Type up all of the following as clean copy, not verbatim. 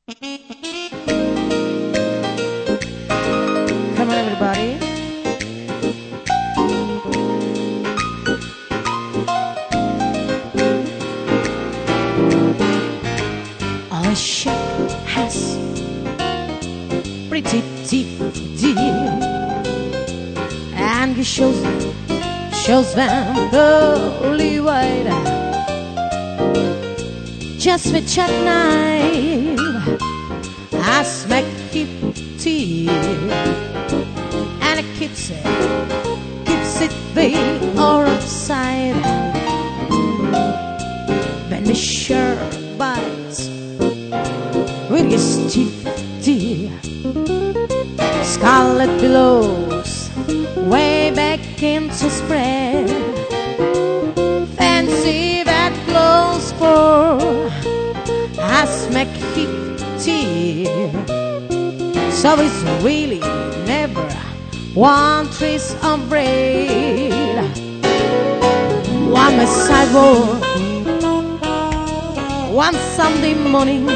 Come on, everybody. Our ship has pretty deep, and he shows them pearly white. Just with jackknife, I smack keep tea, and it keeps it big or upside. When the shark bites with his teeth, scarlet billows way back into spread. Fancy that close for I smack hip tea. So it's really never one trace of bread. One my sidewalk, one Sunday morning,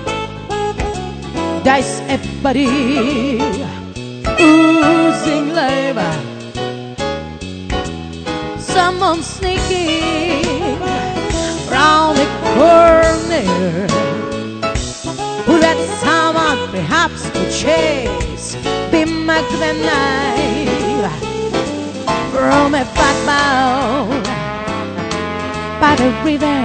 there's everybody oozing labor. Someone sneaking round the corner. Who that someone perhaps could chase be McDonald from a fat bound by the river.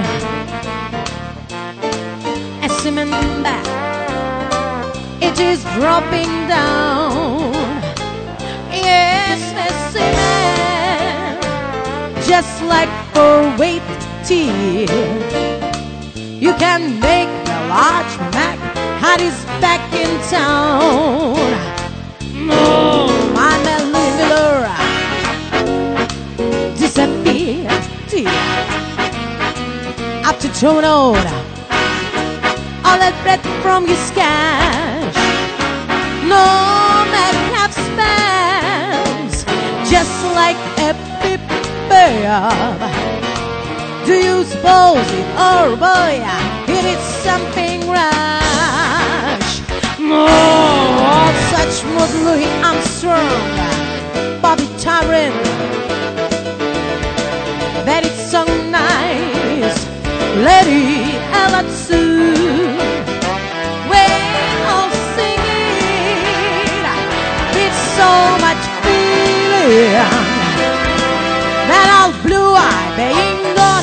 A cement back, it is dropping down. Yes, a cement, just like for weight tea. You can make a large Mac had his back in town. No, my Melody Miller disappeared up to Toronto. All that bread from his cash, no Mac have spans, just like a pip. Do you suppose it, oh boy, it is something rash? No, all such mood Louis Armstrong, Bobby Tarrant, that it's so nice, Lady Ella Sue. We're all singing with so much feeling that all blue-eyed being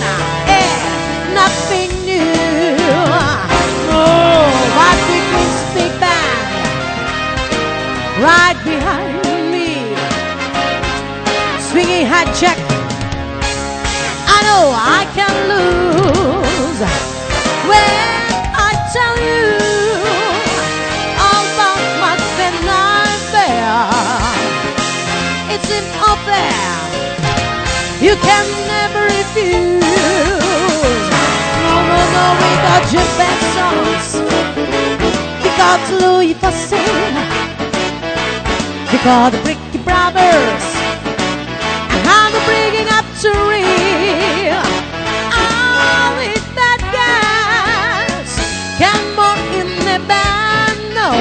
nothing new. Oh, but the Queen's big band right behind me, swinging high jack. I know I can lose when I tell you all about what's the nightmare. It's in up there, you can never refuse. No, we got your best songs. We got Louis Fassin. We got the Bricky Brothers. And I'm bringing up to real. All these bad guys can more in the band. No,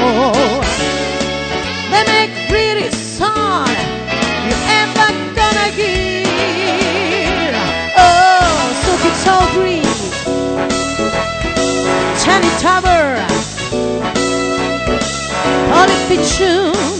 they make pretty song you ever gonna hear. Oh, so it's all green. Channy Tower, Olympic Tune.